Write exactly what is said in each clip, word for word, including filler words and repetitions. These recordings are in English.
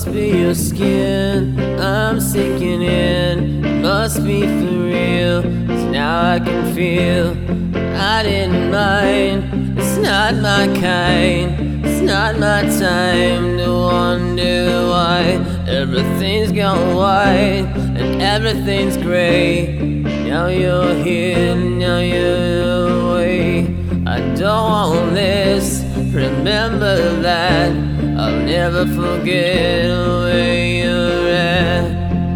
Must be your skin, I'm sinking in. Must be for real, 'cause now I can feel I didn't mind. It's not my kind, it's not my time to wonder why everything's gone white and everything's gray. Now you're here, now you're away. I don't want this, remember that. I'll never forget where you're at.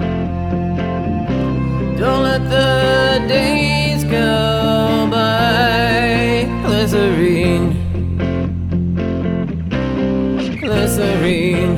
Don't let the days go by. Glycerine, glycerine.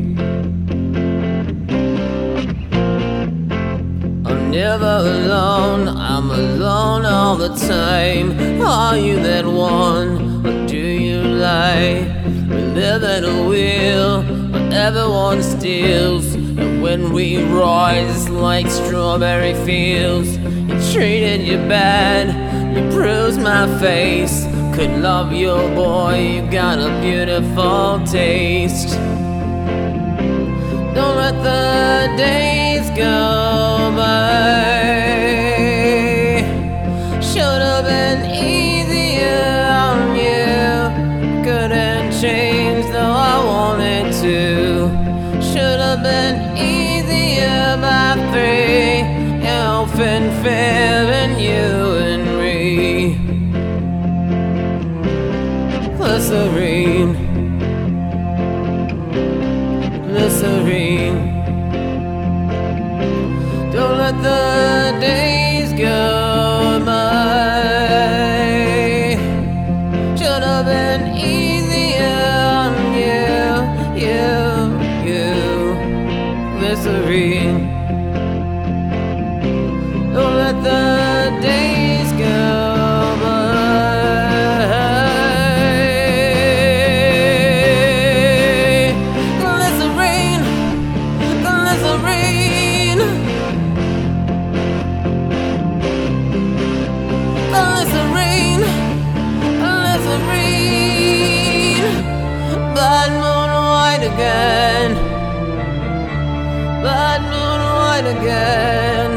I'm never alone, I'm alone all the time. Are you that one, or do you lie? We live at a wheel, but everyone steals. And when we rise like strawberry fields, you treated you bad, you bruised my face. Could love your boy, you got a beautiful taste. Don't let the days go by. Should've been easier on you. Couldn't change though I wanted to. Should've been easier by three. Elf and fair and you and me. Glycerine, glycerine. Don't let the days go by. Should've been easier on you, you, you. Glycerine. Don't let the days go by. Glycerine, glycerine. Glycerine, glycerine. Blood moon white again. Blood moon white again.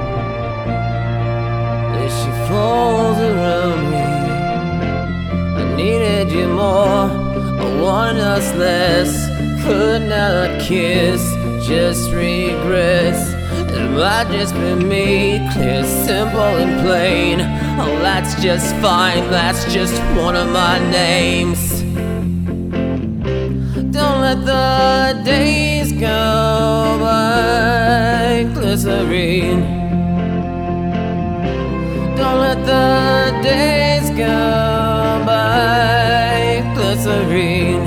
As she falls around me, I needed you more, I wanted us less. Could not kiss, just regress. It might just be me, clear, simple and plain. Oh, that's just fine, that's just one of my names. Don't let the days go by. Glycerine. Don't let the days go by. Glycerine,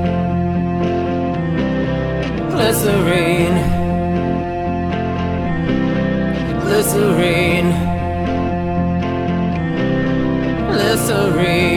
glycerine, glycerine, glycerine.